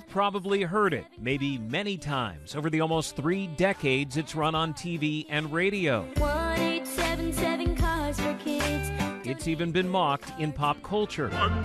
You've probably heard it, maybe many times, over the almost 3 decades it's run on TV and radio. 1877 Cars for Kids. It's even been mocked in pop culture.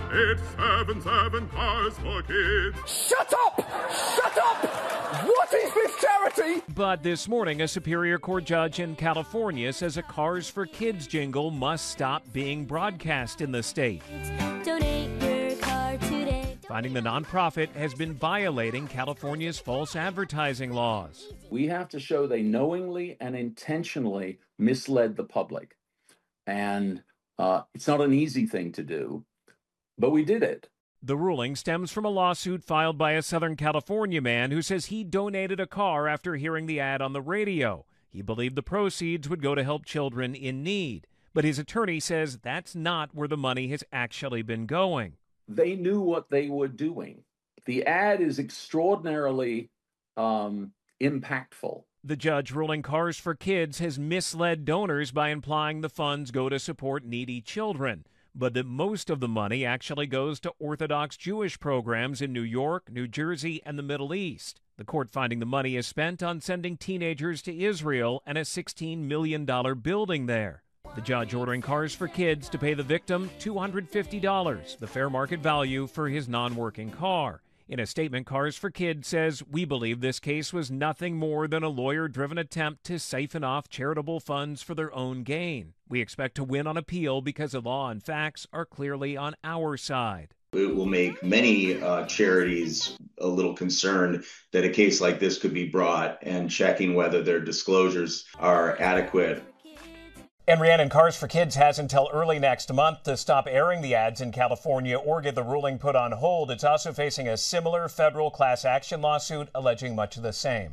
1877 Cars for Kids. Shut up! Shut up! What is this charity? But this morning, a Superior Court judge in California says a Cars for Kids jingle must stop being broadcast in the state. Donate your car today. Finding the nonprofit has been violating California's false advertising laws. We have to show they knowingly and intentionally misled the public. And it's not an easy thing to do, but we did it. The ruling stems from a lawsuit filed by a Southern California man who says he donated a car after hearing the ad on the radio. He believed the proceeds would go to help children in need, but his attorney says that's not where the money has actually been going. They knew what they were doing. The ad is extraordinarily impactful. The judge ruling Cars for Kids has misled donors by implying the funds go to support needy children, but that most of the money actually goes to Orthodox Jewish programs in New York, New Jersey, and the Middle East. The court finding the money is spent on sending teenagers to Israel and a $16 million building there. The judge ordering Cars for Kids to pay the victim $250, the fair market value for his non-working car. In a statement, Cars for Kids says, "We believe this case was nothing more than a lawyer-driven attempt to siphon off charitable funds for their own gain. We expect to win on appeal because the law and facts are clearly on our side." It will make many charities a little concerned that a case like this could be brought and checking whether their disclosures are adequate. And Rhiannon, Cars for Kids has until early next month to stop airing the ads in California or get the ruling put on hold. It's also facing a similar federal class action lawsuit alleging much of the same.